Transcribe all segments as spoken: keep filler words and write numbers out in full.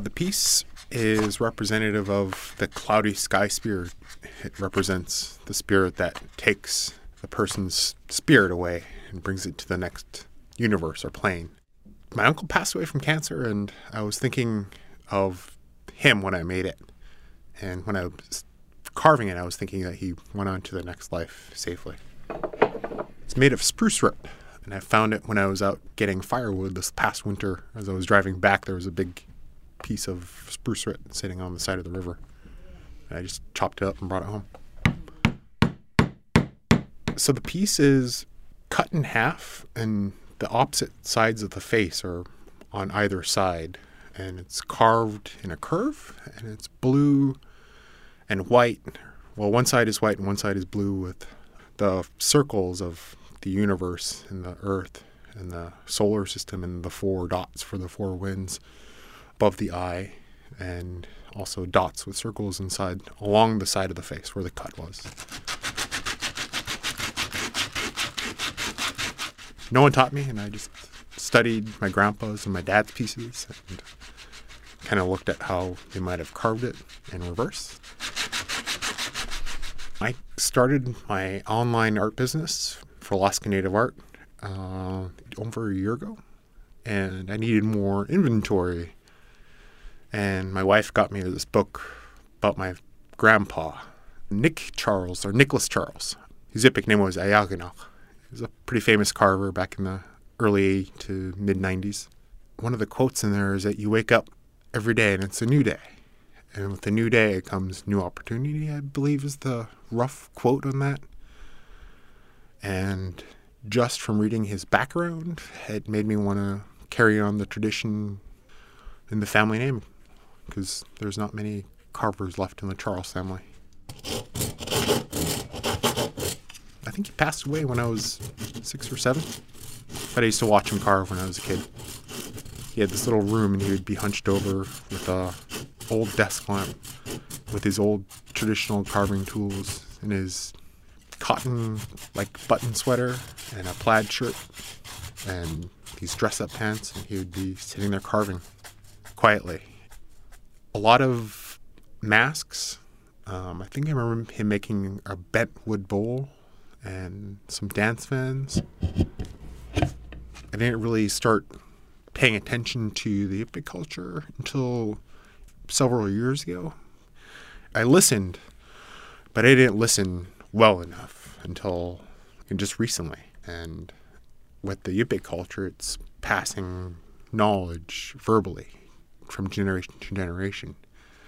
The piece is representative of the cloudy sky spirit. It represents the spirit that takes the person's spirit away and brings it to the next universe or plane. My uncle passed away from cancer, and I was thinking of him when I made it. And when I was carving it, I was thinking that he went on to the next life safely. It's made of spruce root, and I found it when I was out getting firewood this past winter. As I was driving back, there was a big piece of spruce root sitting on the side of the river. And I just chopped it up and brought it home. So the piece is cut in half, and the opposite sides of the face are on either side. And it's carved in a curve, and it's blue and white. Well, one side is white and one side is blue, with the circles of the universe and the earth and the solar system and the four dots for the four winds above the eye, and also dots with circles inside along the side of the face where the cut was. No one taught me, and I just studied my grandpa's and my dad's pieces and kind of looked at how they might have carved it in reverse. I started my online art business for Alaska Native Art uh, over a year ago, and I needed more inventory. And my wife got me this book about my grandpa, Nick Charles, or Nicholas Charles. His Yupik name was Ayaganach. He was a pretty famous carver back in the early to mid-nineties. One of the quotes in there is that you wake up every day and it's a new day. And with a new day comes new opportunity, I believe is the rough quote on that. And just from reading his background, it made me want to carry on the tradition in the family name, because there's not many carvers left in the Charles family. I think he passed away when I was six or seven, but I used to watch him carve when I was a kid. He had this little room, and he would be hunched over with a old desk lamp with his old traditional carving tools and his cotton like button sweater and a plaid shirt and these dress-up pants, and he would be sitting there carving quietly. A lot of masks. Um, I think I remember him making a bent wood bowl and some dance fans. I didn't really start paying attention to the Yupik culture until several years ago. I listened, but I didn't listen well enough until just recently. And with the Yupik culture, it's passing knowledge verbally from generation to generation.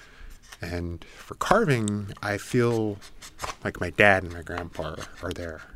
And for carving, I feel like my dad and my grandpa are there.